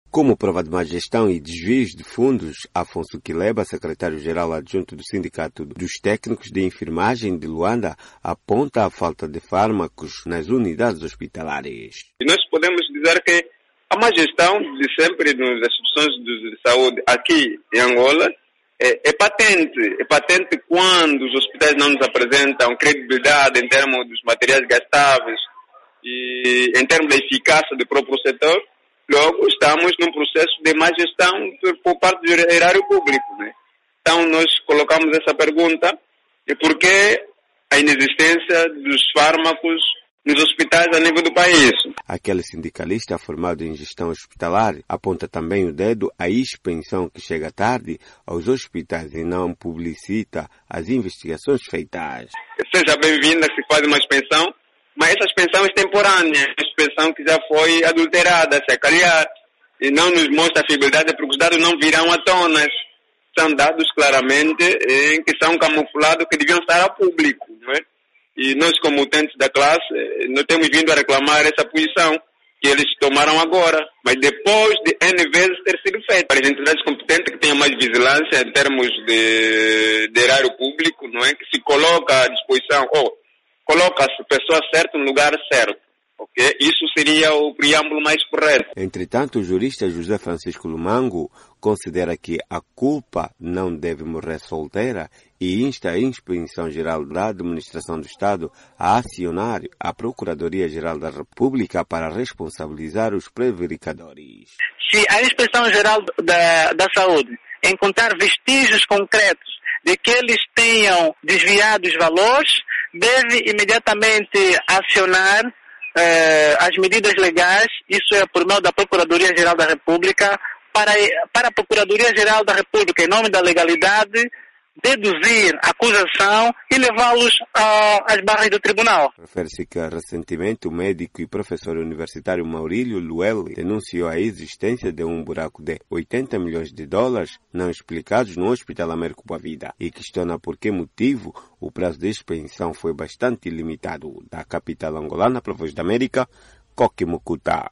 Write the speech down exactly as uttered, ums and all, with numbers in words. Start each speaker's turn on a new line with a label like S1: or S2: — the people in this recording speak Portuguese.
S1: Como prova de má gestão e desvios de fundos, Afonso Quileba, secretário-geral adjunto do Sindicato dos Técnicos de Enfermagem de Luanda, aponta a falta de fármacos nas unidades hospitalares.
S2: E nós podemos dizer que a má gestão de sempre nas instituições de saúde aqui em Angola é, é patente. É patente quando os hospitais não nos apresentam credibilidade em termos dos materiais gastáveis e em termos da eficácia do próprio setor. Logo, estamos num processo de má gestão por parte do erário público, né? Então, nós colocamos essa pergunta de por que a inexistência dos fármacos nos hospitais a nível do país.
S1: Aquele sindicalista formado em gestão hospitalar aponta também o dedo à expensão que chega tarde aos hospitais e não publicita as investigações feitas.
S2: Seja bem-vinda se faz uma expensão, mas essa expensão é temporânea, uma expensão que já foi adulterada, se calhar, e não nos mostra a fiabilidade porque os dados não virão à tona. São dados claramente em que são camuflados, que deviam estar ao público, não é? E nós, como utentes da classe, não temos vindo a reclamar essa posição que eles tomaram agora, mas depois de N vezes ter sido feito. Para as entidades competentes que tenham mais vigilância em termos de, de erário público, não é? Que se coloca à disposição, ou coloca a pessoa certa no lugar certo. Okay? Isso seria o preâmbulo mais correto.
S1: Entretanto, o jurista José Francisco Lumango considera que a culpa não deve morrer solteira e insta a Inspeção-Geral da Administração do Estado a acionar a Procuradoria-Geral da República para responsabilizar os prevaricadores.
S3: Se a Inspeção-Geral da, da Saúde encontrar vestígios concretos de que eles tenham desviado os valores, deve imediatamente acionar eh, as medidas legais, isso é por meio da Procuradoria-Geral da República, para, para a Procuradoria-Geral da República, em nome da legalidade, deduzir a acusação e levá-los às barras do tribunal.
S1: Refere-se que recentemente o médico e professor universitário Maurílio Luelli denunciou a existência de um buraco de oitenta milhões de dólares não explicados no Hospital Américo Boa Vida e questiona por que motivo o prazo de expensão foi bastante limitado. Da capital angolana, para a Voz da América, Coque Mucuta.